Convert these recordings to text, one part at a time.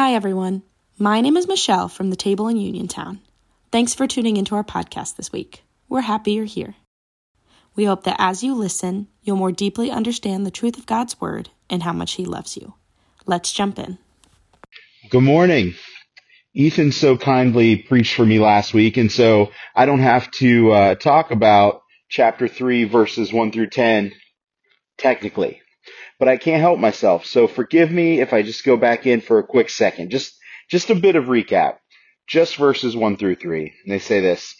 Hi, everyone. My name is Michelle from the table in Uniontown. Thanks for tuning into our podcast this week. We're happy you're here. We hope that as you listen, you'll more deeply understand the truth of God's Word and how much He loves you. Let's jump in. Good morning. Ethan so kindly preached for me last week, and so I don't have to talk about chapter 3, verses 1 through 10, technically. But I can't help myself, so forgive me if I just go back in for a quick second. Just a bit of recap. Just verses 1 through 3. And they say this: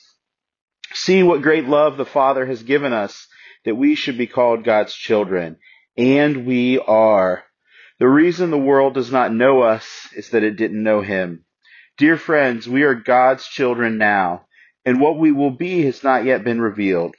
"See what great love the Father has given us, that we should be called God's children. And we are. The reason the world does not know us is that it didn't know Him. Dear friends, we are God's children now, and what we will be has not yet been revealed.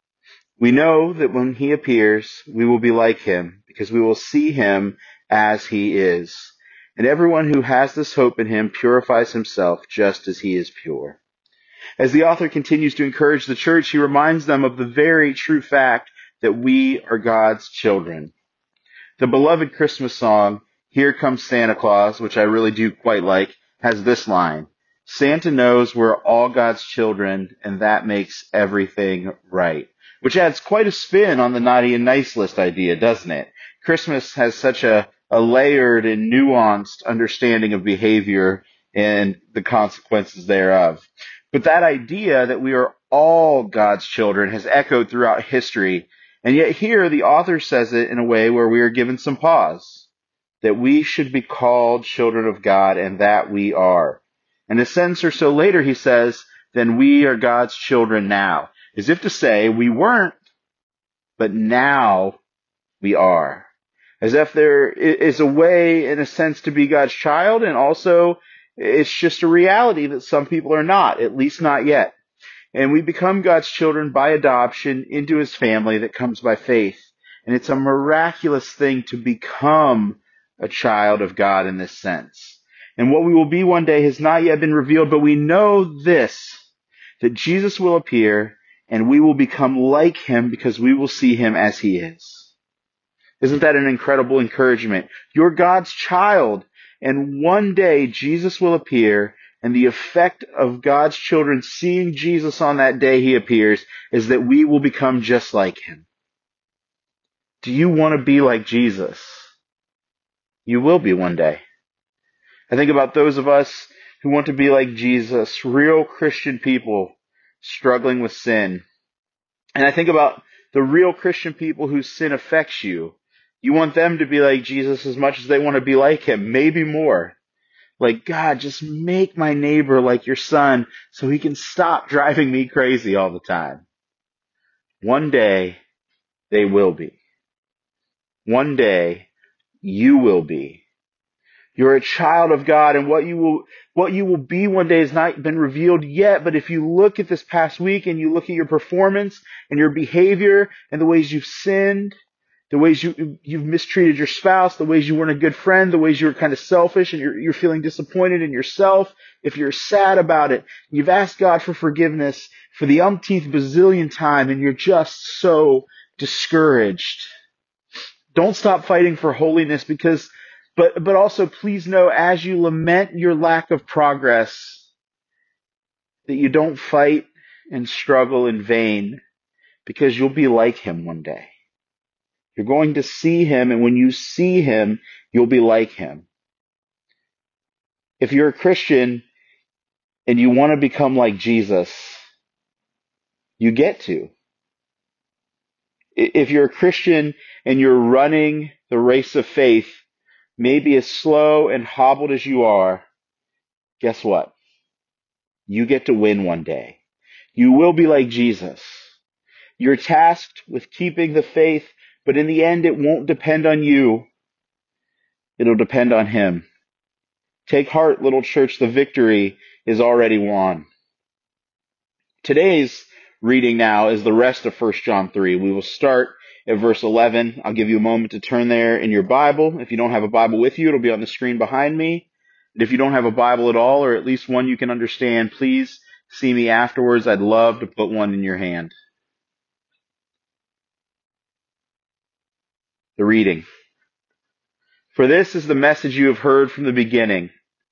We know that when He appears, we will be like Him, because we will see Him as He is. And everyone who has this hope in Him purifies himself just as He is pure." As the author continues to encourage the church, he reminds them of the very true fact that we are God's children. The beloved Christmas song, "Here Comes Santa Claus," which I really do quite like, has this line: "Santa knows we're all God's children, and that makes everything right." Which adds quite a spin on the naughty and nice list idea, doesn't it? Christmas has such a layered and nuanced understanding of behavior and the consequences thereof. But that idea that we are all God's children has echoed throughout history, and yet here the author says it in a way where we are given some pause. That we should be called children of God, and that we are. And a sentence or so later he says, "Then we are God's children now." As if to say, we weren't, but now we are. As if there is a way, in a sense, to be God's child, and also it's just a reality that some people are not, at least not yet. And we become God's children by adoption into His family that comes by faith. And it's a miraculous thing to become a child of God in this sense. And what we will be one day has not yet been revealed, but we know this, that Jesus will appear and we will become like Him because we will see Him as He is. Isn't that an incredible encouragement? You're God's child, and one day Jesus will appear, and the effect of God's children seeing Jesus on that day He appears is that we will become just like Him. Do you want to be like Jesus? You will be one day. I think about those of us who want to be like Jesus, real Christian people struggling with sin. And I think about the real Christian people whose sin affects you. You want them to be like Jesus as much as they want to be like Him, maybe more. Like, God, just make my neighbor like your son so he can stop driving me crazy all the time. One day, they will be. One day, you will be. You're a child of God, and what you will be one day has not been revealed yet, but if you look at this past week and you look at your performance and your behavior and the ways you've sinned, the ways you've mistreated your spouse, the ways you weren't a good friend, the ways you were kind of selfish and you're feeling disappointed in yourself, if you're sad about it, you've asked God for forgiveness for the umpteenth bazillion time and you're just so discouraged. Don't stop fighting for holiness but also please know, as you lament your lack of progress, that you don't fight and struggle in vain, because you'll be like Him one day. You're going to see Him, and when you see Him, you'll be like Him. If you're a Christian and you want to become like Jesus, you get to. If you're a Christian and you're running the race of faith, maybe as slow and hobbled as you are, guess what? You get to win one day. You will be like Jesus. You're tasked with keeping the faith, but in the end, it won't depend on you. It'll depend on Him. Take heart, little church, the victory is already won. Today's reading now is the rest of 1 John 3. We will start at verse 11. I'll give you a moment to turn there in your Bible. If you don't have a Bible with you, it'll be on the screen behind me. And if you don't have a Bible at all, or at least one you can understand, please see me afterwards. I'd love to put one in your hand. The reading. "For this is the message you have heard from the beginning,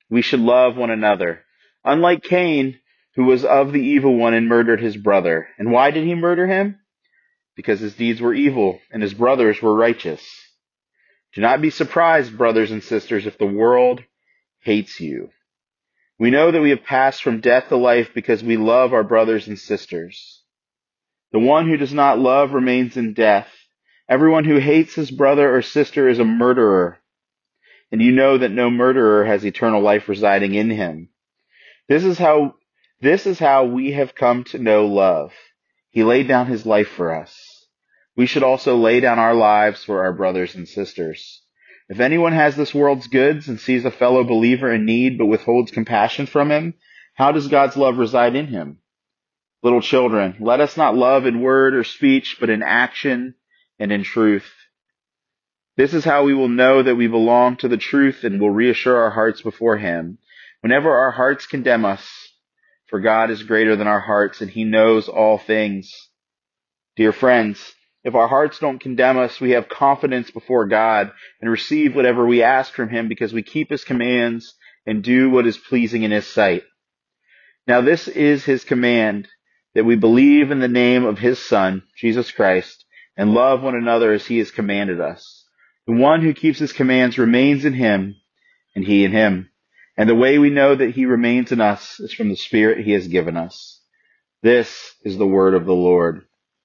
We should love one another. Unlike Cain, who was of the evil one and murdered his brother. And why did he murder him? Because his deeds were evil and his brothers were righteous. Do not be surprised, brothers and sisters, if the world hates you. We know that we have passed from death to life because we love our brothers and sisters. The one who does not love remains in death. Everyone who hates his brother or sister is a murderer. And you know that no murderer has eternal life residing in him. This is how we have come to know love. He laid down his life for us. We should also lay down our lives for our brothers and sisters. If anyone has this world's goods and sees a fellow believer in need but withholds compassion from him, how does God's love reside in him? Little children, let us not love in word or speech, but in action and in truth. This is how we will know that we belong to the truth and will reassure our hearts before him. Whenever our hearts condemn us, for God is greater than our hearts and he knows all things. Dear friends, if our hearts don't condemn us, we have confidence before God and receive whatever we ask from him because we keep his commands and do what is pleasing in his sight. Now this is his command, that we believe in the name of his Son, Jesus Christ, and love one another as he has commanded us. The one who keeps his commands remains in him, and he in him. And the way we know that he remains in us is from the Spirit he has given us. This is the word of the Lord.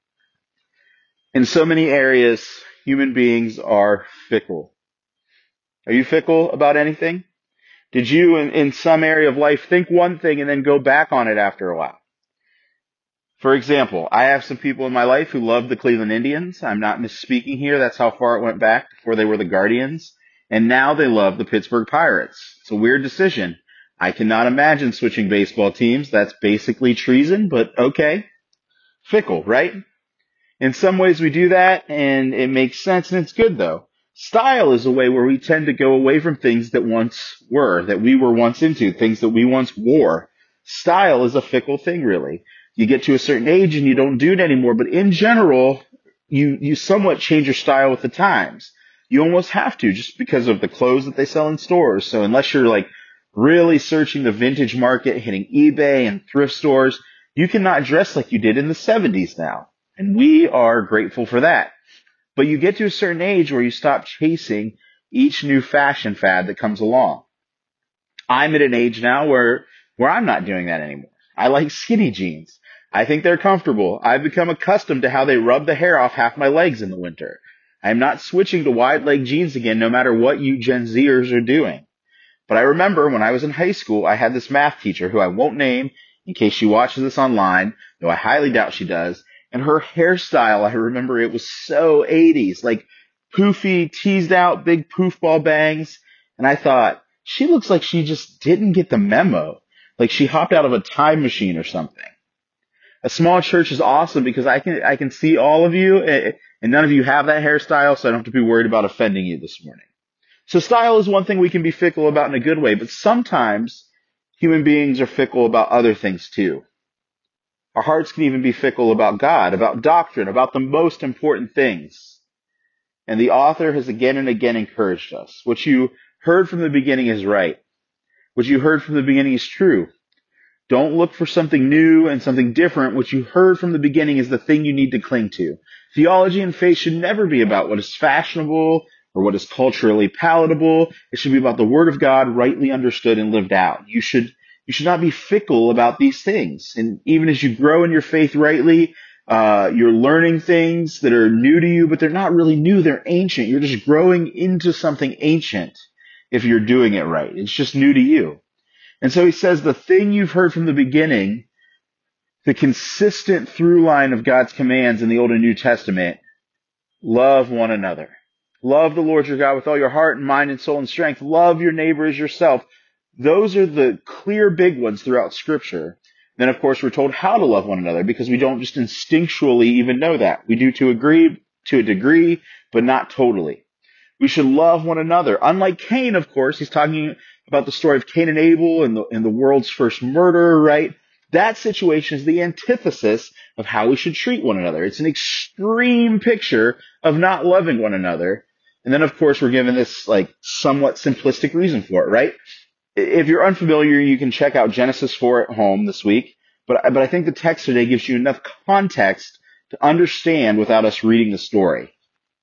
In so many areas, human beings are fickle. Are you fickle about anything? Did you, in some area of life, think one thing and then go back on it after a while? For example, I have some people in my life who love the Cleveland Indians. I'm not misspeaking here. That's how far it went back before they were the Guardians. And now they love the Pittsburgh Pirates. It's a weird decision. I cannot imagine switching baseball teams. That's basically treason, but okay. Fickle, right? In some ways we do that, and it makes sense, and it's good, though. Style is a way where we tend to go away from things that we were once into, things that we once wore. Style is a fickle thing, really. You get to a certain age and you don't do it anymore, but in general, you somewhat change your style with the times. You almost have to, just because of the clothes that they sell in stores. So unless you're like really searching the vintage market, hitting eBay and thrift stores, you cannot dress like you did in the 70s now. And we are grateful for that. But you get to a certain age where you stop chasing each new fashion fad that comes along. I'm at an age now where I'm not doing that anymore. I like skinny jeans. I think they're comfortable. I've become accustomed to how they rub the hair off half my legs in the winter. I'm not switching to wide leg jeans again, no matter what you Gen Zers are doing. But I remember when I was in high school, I had this math teacher who I won't name in case she watches this online, though I highly doubt she does. And her hairstyle, I remember it was so 80s, like poofy, teased out, big poof ball bangs. And I thought, she looks like she just didn't get the memo. Like she hopped out of a time machine or something. A small church is awesome because I can see all of you, and none of you have that hairstyle, so I don't have to be worried about offending you this morning. So style is one thing we can be fickle about in a good way, but sometimes human beings are fickle about other things too. Our hearts can even be fickle about God, about doctrine, about the most important things. And the author has again and again encouraged us. What you heard from the beginning is right. What you heard from the beginning is true. Don't look for something new and something different. What you heard from the beginning is the thing you need to cling to. Theology and faith should never be about what is fashionable or what is culturally palatable. It should be about the Word of God rightly understood and lived out. You should not be fickle about these things. And even as you grow in your faith rightly, you're learning things that are new to you, but they're not really new. They're ancient. You're just growing into something ancient if you're doing it right. It's just new to you. And so he says the thing you've heard from the beginning, the consistent through line of God's commands in the Old and New Testament, love one another. Love the Lord your God with all your heart and mind and soul and strength. Love your neighbor as yourself. Those are the clear big ones throughout Scripture. Then, of course, we're told how to love one another because we don't just instinctually even know that. We do to a degree, but not totally. We should love one another. Unlike Cain, of course, he's talking about the story of Cain and Abel and the world's first murder, right? That situation is the antithesis of how we should treat one another. It's an extreme picture of not loving one another. And then, of course, we're given this like somewhat simplistic reason for it, right? If you're unfamiliar, you can check out Genesis 4 at home this week. But I think the text today gives you enough context to understand without us reading the story.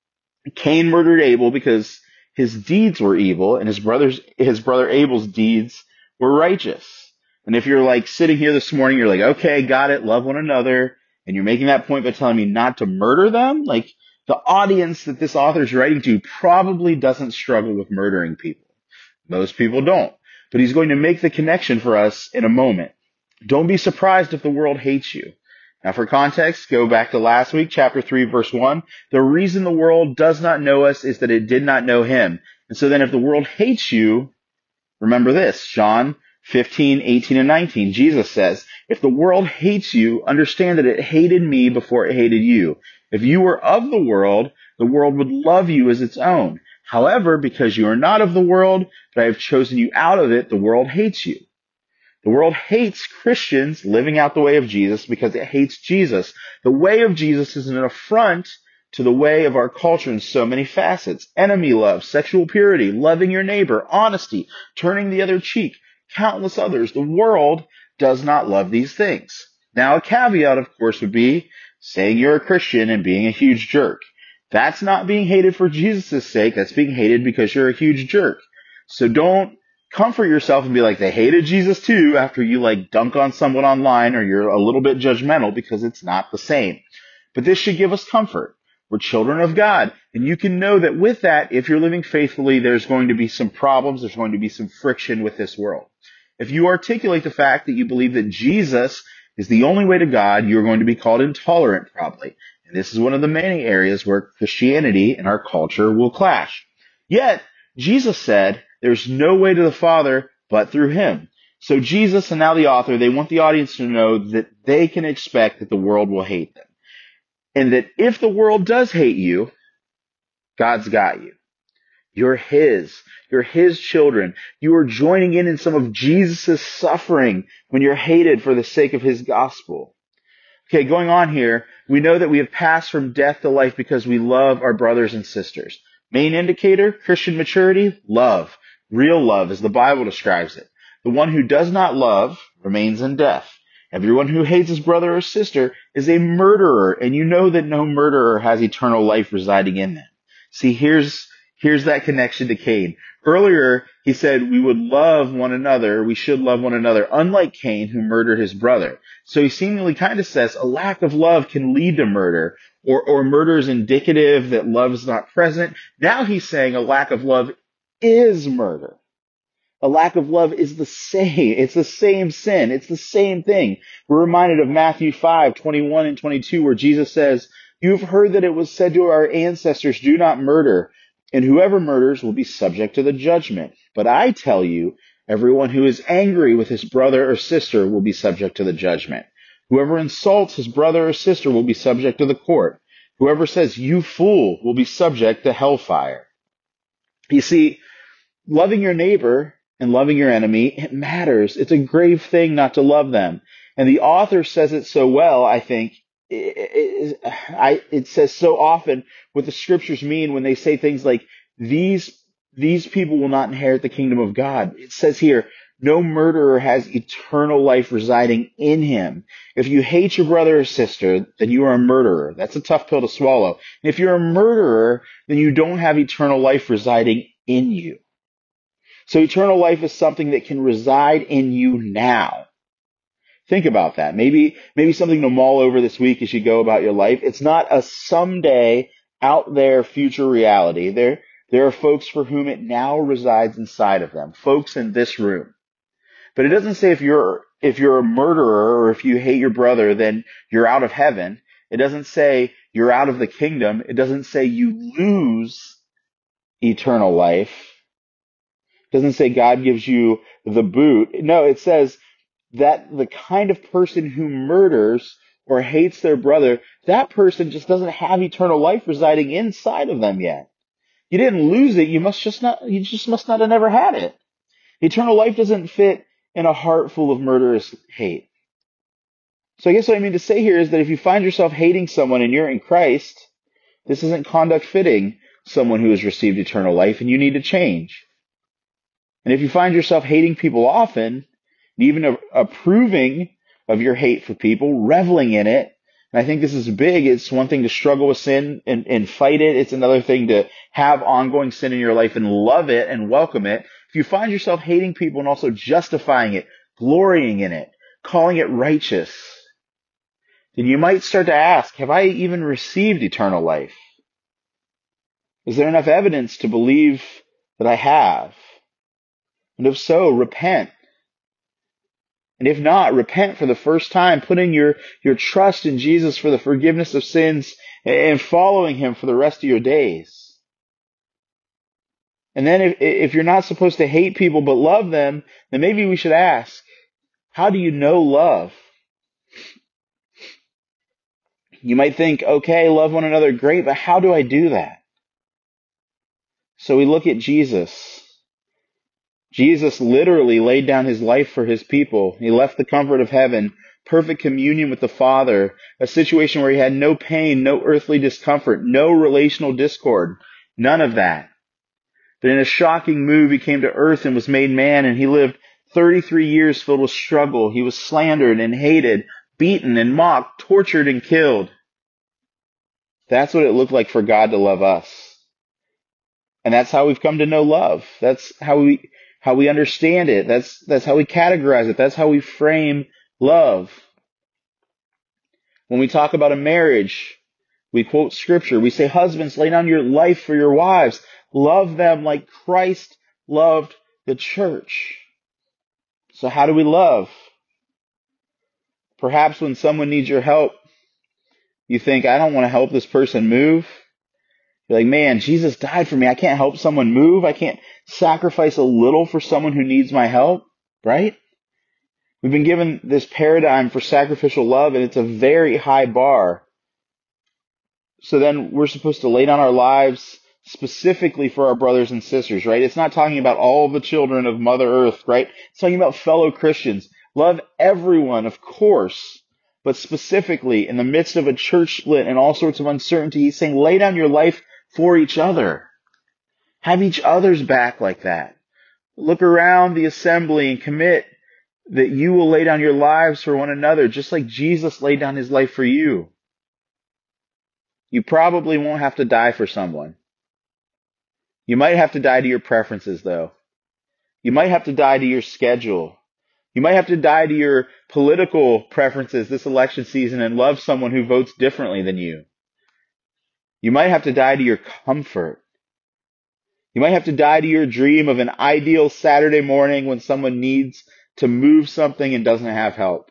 Cain murdered Abel because his deeds were evil, and his brother Abel's deeds were righteous. And if you're like sitting here this morning, you're like, okay, got it, love one another, and you're making that point by telling me not to murder them, like the audience that this author is writing to probably doesn't struggle with murdering people. Most people don't. But he's going to make the connection for us in a moment. Don't be surprised if the world hates you. Now, for context, go back to last week, chapter 3, verse 1. The reason the world does not know us is that it did not know him. And so then if the world hates you, remember this, John 15, 18, and 19. Jesus says, if the world hates you, understand that it hated me before it hated you. If you were of the world would love you as its own. However, because you are not of the world, but I have chosen you out of it, the world hates you. The world hates Christians living out the way of Jesus because it hates Jesus. The way of Jesus is an affront to the way of our culture in so many facets. Enemy love, sexual purity, loving your neighbor, honesty, turning the other cheek, countless others. The world does not love these things. Now, a caveat, of course, would be saying you're a Christian and being a huge jerk. That's not being hated for Jesus' sake. That's being hated because you're a huge jerk. So don't comfort yourself and be like, they hated Jesus too, after you like dunk on someone online or you're a little bit judgmental, because it's not the same. But this should give us comfort. We're children of God. And you can know that with that, if you're living faithfully, there's going to be some problems. There's going to be some friction with this world. If you articulate the fact that you believe that Jesus is the only way to God, you're going to be called intolerant probably. And this is one of the many areas where Christianity and our culture will clash. Yet, Jesus said, there's no way to the Father but through him. So Jesus and now the author, they want the audience to know that they can expect that the world will hate them. And that if the world does hate you, God's got you. You're his. You're his children. You are joining in some of Jesus' suffering when you're hated for the sake of his gospel. Okay, going on here, we know that we have passed from death to life because we love our brothers and sisters. Main indicator, Christian maturity, love. Real love, as the Bible describes it. The one who does not love remains in death. Everyone who hates his brother or sister is a murderer, and you know that no murderer has eternal life residing in them. See, here's that connection to Cain. Earlier, he said we would love one another, we should love one another, unlike Cain, who murdered his brother. So he seemingly kind of says a lack of love can lead to murder, or murder is indicative that love is not present. Now he's saying a lack of love is murder. A lack of love is the same. It's the same sin. It's the same thing. We're reminded of Matthew 5, 21 and 22, where Jesus says, "You've heard that it was said to our ancestors, 'Do not murder,' and whoever murders will be subject to the judgment. But I tell you, everyone who is angry with his brother or sister will be subject to the judgment. Whoever insults his brother or sister will be subject to the court. Whoever says, 'You fool,' will be subject to hellfire." You see, loving your neighbor and loving your enemy, it matters. It's a grave thing not to love them. And the author says it so well, I think. It says so often what the scriptures mean when they say things like, these people will not inherit the kingdom of God. It says here, no murderer has eternal life residing in him. If you hate your brother or sister, then you are a murderer. That's a tough pill to swallow. And if you're a murderer, then you don't have eternal life residing in you. So eternal life is something that can reside in you now. Think about that. Maybe something to mull over this week as you go about your life. It's not a someday out there future reality. There are folks for whom it now resides inside of them. Folks in this room. But it doesn't say if you're a murderer or if you hate your brother, then you're out of heaven. It doesn't say you're out of the kingdom. It doesn't say you lose eternal life. It doesn't say God gives you the boot. No, it says that the kind of person who murders or hates their brother, that person just doesn't have eternal life residing inside of them yet. You didn't lose it. You just must not have never had it. Eternal life doesn't fit in a heart full of murderous hate. So I guess what I mean to say here is that if you find yourself hating someone and you're in Christ, this isn't conduct fitting someone who has received eternal life, and you need to change. And if you find yourself hating people often, and even approving of your hate for people, reveling in it, and I think this is big. It's one thing to struggle with sin and fight it. It's another thing to have ongoing sin in your life and love it and welcome it. If you find yourself hating people and also justifying it, glorying in it, calling it righteous, then you might start to ask, have I even received eternal life? Is there enough evidence to believe that I have? And if so, repent. And if not, repent for the first time, putting your trust in Jesus for the forgiveness of sins and following him for the rest of your days. And then if you're not supposed to hate people but love them, then maybe we should ask, how do you know love? You might think, okay, love one another, great, but how do I do that? So we look at Jesus. Jesus literally laid down his life for his people. He left the comfort of heaven, perfect communion with the Father, a situation where he had no pain, no earthly discomfort, no relational discord, none of that. But in a shocking move, he came to earth and was made man, and he lived 33 years filled with struggle. He was slandered and hated, beaten and mocked, tortured and killed. That's what it looked like for God to love us. And that's how we've come to know love. That's how we understand it. That's how we categorize it. That's how we frame love. When we talk about a marriage, we quote scripture. We say, husbands, lay down your life for your wives. Love them like Christ loved the church. So how do we love? Perhaps when someone needs your help, you think, I don't want to help this person move. You're like, man, Jesus died for me. I can't help someone move. I can't sacrifice a little for someone who needs my help, right? We've been given this paradigm for sacrificial love, and it's a very high bar. So then we're supposed to lay down our lives specifically for our brothers and sisters, right? It's not talking about all the children of Mother Earth, right? It's talking about fellow Christians. Love everyone, of course, but specifically in the midst of a church split and all sorts of uncertainty, he's saying lay down your life for each other. Have each other's back like that. Look around the assembly and commit that you will lay down your lives for one another, just like Jesus laid down his life for you. You probably won't have to die for someone. You might have to die to your preferences, though. You might have to die to your schedule. You might have to die to your political preferences this election season and love someone who votes differently than you. You might have to die to your comfort. You might have to die to your dream of an ideal Saturday morning when someone needs to move something and doesn't have help.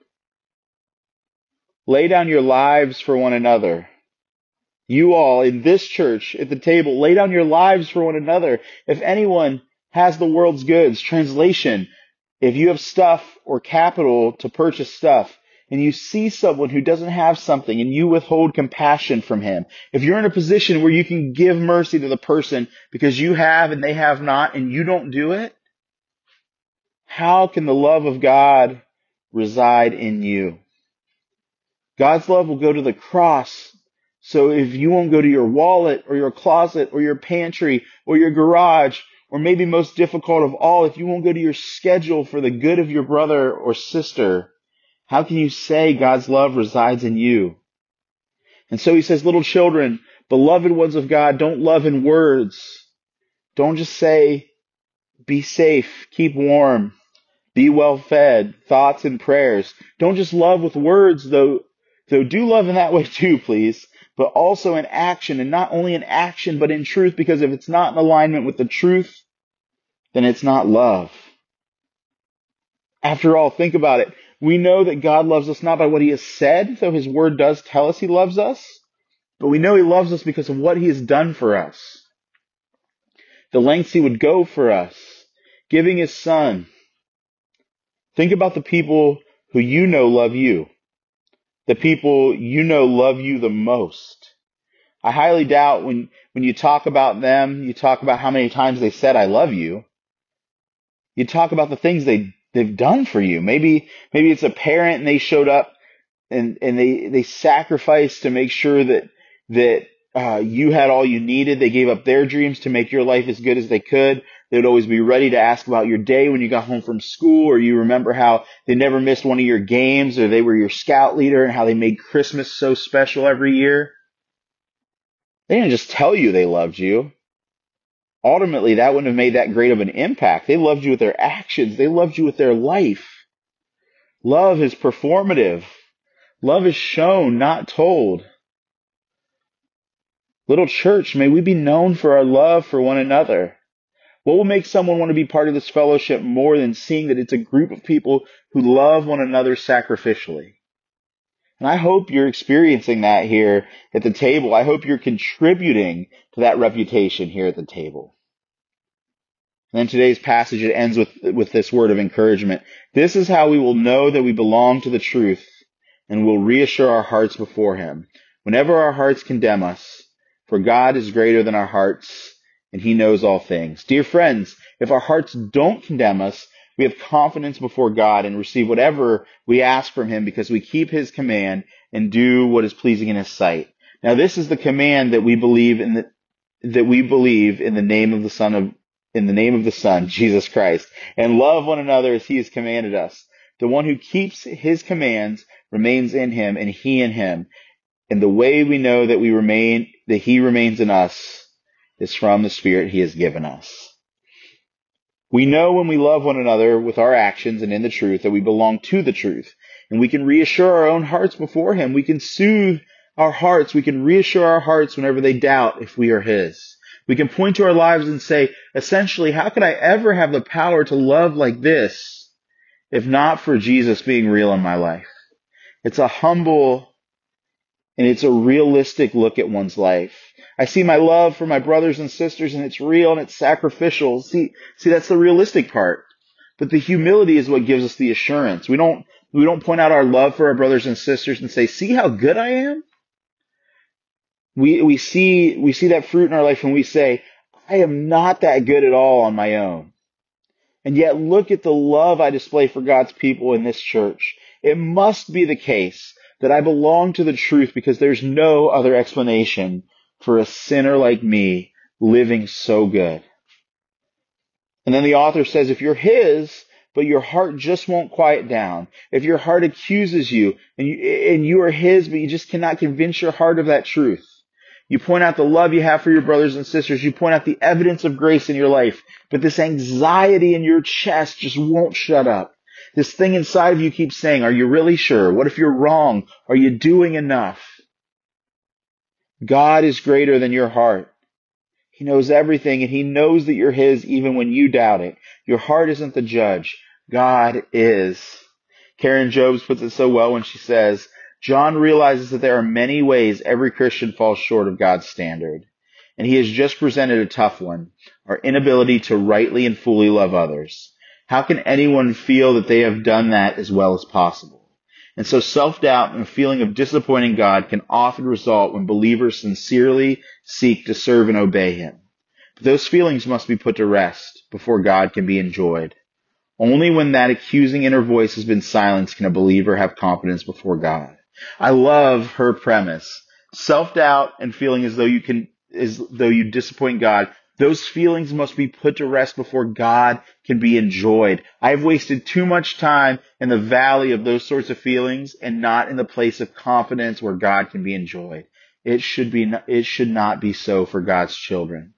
Lay down your lives for one another. You all in this church at the table, lay down your lives for one another. If anyone has the world's goods, translation, if you have stuff or capital to purchase stuff, and you see someone who doesn't have something and you withhold compassion from him, if you're in a position where you can give mercy to the person because you have and they have not and you don't do it, how can the love of God reside in you? God's love will go to the cross. So if you won't go to your wallet or your closet or your pantry or your garage, or maybe most difficult of all, if you won't go to your schedule for the good of your brother or sister, how can you say God's love resides in you? And so he says, little children, beloved ones of God, don't love in words. Don't just say, be safe, keep warm, be well fed, thoughts and prayers. Don't just love with words, though do love in that way too, please, but also in action, and not only in action, but in truth, because if it's not in alignment with the truth, then it's not love. After all, think about it. We know that God loves us not by what he has said, though his word does tell us he loves us, but we know he loves us because of what he has done for us. The lengths he would go for us, giving his son. Think about the people who you know love you. The people you know love you the most. I highly doubt when you talk about them, you talk about how many times they said, I love you. You talk about the things they've done for you. Maybe it's a parent and they showed up and they sacrificed to make sure that you had all you needed. They gave up their dreams to make your life as good as they could. They would always be ready to ask about your day when you got home from school, or you remember how they never missed one of your games, or they were your scout leader and how they made Christmas so special every year. They didn't just tell you they loved you. Ultimately, that wouldn't have made that great of an impact. They loved you with their actions. They loved you with their life. Love is performative. Love is shown, not told. Little church, may we be known for our love for one another. What will make someone want to be part of this fellowship more than seeing that it's a group of people who love one another sacrificially? And I hope you're experiencing that here at the table. I hope you're contributing to that reputation here at the table. And then today's passage, it ends with this word of encouragement. This is how we will know that we belong to the truth and will reassure our hearts before Him whenever our hearts condemn us. For God is greater than our hearts, and He knows all things. Dear friends, if our hearts don't condemn us, we have confidence before God and receive whatever we ask from Him because we keep His command and do what is pleasing in His sight. Now this is the command that we believe in the name of the Son, Jesus Christ, and love one another as He has commanded us. The one who keeps His commands remains in Him and He in him. And the way we know that He remains in us is from the Spirit He has given us. We know when we love one another with our actions and in the truth that we belong to the truth. And we can reassure our own hearts before Him. We can soothe our hearts. We can reassure our hearts whenever they doubt if we are His. We can point to our lives and say, essentially, how could I ever have the power to love like this if not for Jesus being real in my life? It's a humble and it's a realistic look at one's life. I see my love for my brothers and sisters, and it's real and it's sacrificial. See, that's the realistic part. But the humility is what gives us the assurance. We don't point out our love for our brothers and sisters and say, see how good I am? We see that fruit in our life when we say, I am not that good at all on my own. And yet look at the love I display for God's people in this church. It must be the case that I belong to the truth because there's no other explanation for a sinner like me living so good. And then the author says, if you're His, but your heart just won't quiet down, if your heart accuses you and you are His, but you just cannot convince your heart of that truth, you point out the love you have for your brothers and sisters, you point out the evidence of grace in your life, but this anxiety in your chest just won't shut up. This thing inside of you keeps saying, are you really sure? What if you're wrong? Are you doing enough? God is greater than your heart. He knows everything, and He knows that you're His even when you doubt it. Your heart isn't the judge. God is. Karen Jobes puts it so well when she says, John realizes that there are many ways every Christian falls short of God's standard. And he has just presented a tough one, our inability to rightly and fully love others. How can anyone feel that they have done that as well as possible? And so self-doubt and a feeling of disappointing God can often result when believers sincerely seek to serve and obey Him. But those feelings must be put to rest before God can be enjoyed. Only when that accusing inner voice has been silenced can a believer have confidence before God. I love her premise. Self-doubt and feeling as though you disappoint God. Those feelings must be put to rest before God can be enjoyed. I've wasted too much time in the valley of those sorts of feelings and not in the place of confidence where God can be enjoyed. It should not be so for God's children.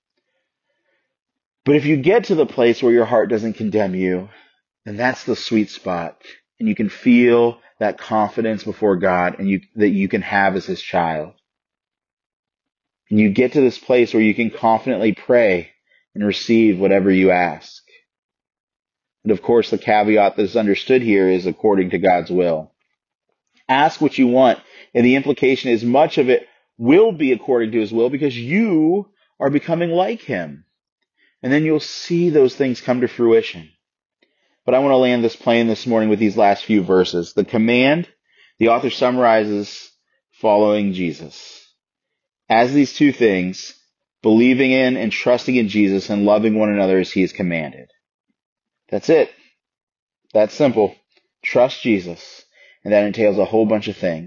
But if you get to the place where your heart doesn't condemn you, then that's the sweet spot. And you can feel that confidence before God and that you can have as His child. And you get to this place where you can confidently pray and receive whatever you ask. And of course, the caveat that is understood here is according to God's will. Ask what you want, and the implication is much of it will be according to His will because you are becoming like Him. And then you'll see those things come to fruition. But I want to land this plane this morning with these last few verses. The command, the author summarizes following Jesus as these two things, believing in and trusting in Jesus and loving one another as He has commanded. That's it. That's simple. Trust Jesus. And that entails a whole bunch of things.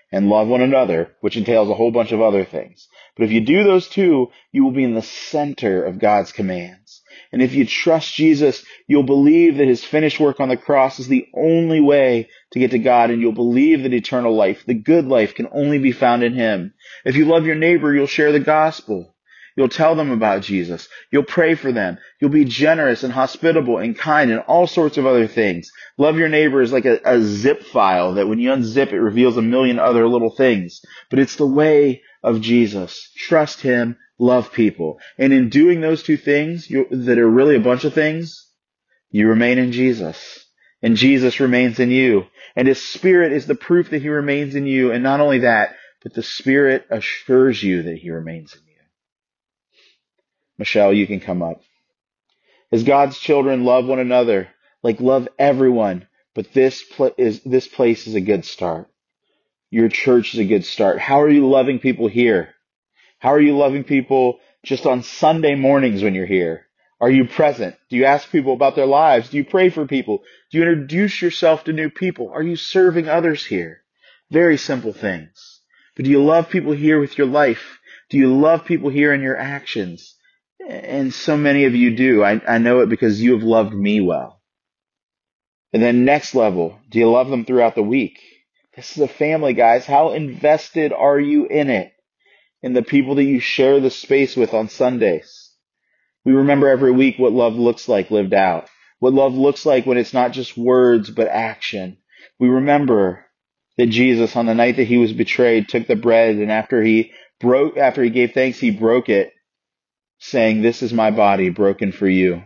and love one another, which entails a whole bunch of other things. But if you do those two, you will be in the center of God's commands. And if you trust Jesus, you'll believe that his finished work on the cross is the only way to get to God, and you'll believe that eternal life, the good life, can only be found in him. If you love your neighbor, you'll share the gospel. You'll tell them about Jesus. You'll pray for them. You'll be generous and hospitable and kind and all sorts of other things. Love your neighbor is like a zip file that when you unzip, it reveals a million other little things. But it's the way of Jesus. Trust him, love people. And in doing those two things, that are really a bunch of things, you remain in Jesus. And Jesus remains in you. And his Spirit is the proof that he remains in you. And not only that, but the Spirit assures you that he remains in you. Michelle, you can come up. As God's children, love one another, like love everyone. But this place is a good start. Your church is a good start. How are you loving people here? How are you loving people just on Sunday mornings when you're here? Are you present? Do you ask people about their lives? Do you pray for people? Do you introduce yourself to new people? Are you serving others here? Very simple things. But do you love people here with your life? Do you love people here in your actions? And so many of you do. I know it because you have loved me well. And then next level, do you love them throughout the week? This is a family, guys. How invested are you in it? In the people that you share the space with on Sundays? We remember every week what love looks like lived out. What love looks like when it's not just words, but action. We remember that Jesus, on the night that he was betrayed, took the bread, and after he gave thanks, he broke it, saying, "This is my body broken for you.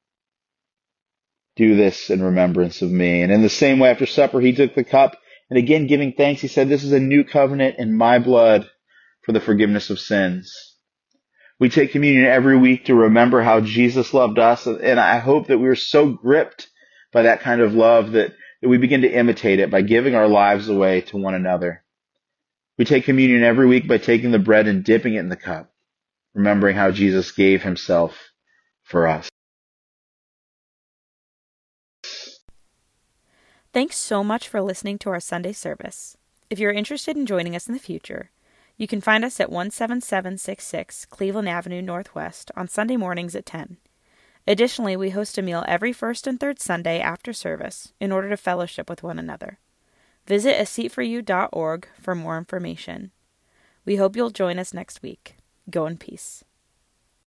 Do this in remembrance of me." And in the same way, after supper, he took the cup, and again giving thanks, he said, "This is a new covenant in my blood for the forgiveness of sins." We take communion every week to remember how Jesus loved us, and I hope that we're so gripped by that kind of love that we begin to imitate it by giving our lives away to one another. We take communion every week by taking the bread and dipping it in the cup, remembering how Jesus gave himself for us. Thanks so much for listening to our Sunday service. If you're interested in joining us in the future, you can find us at 17766 Cleveland Avenue Northwest on Sunday mornings at 10. Additionally, we host a meal every first and third Sunday after service in order to fellowship with one another. Visit aseatforyou.org for more information. We hope you'll join us next week. Go in peace.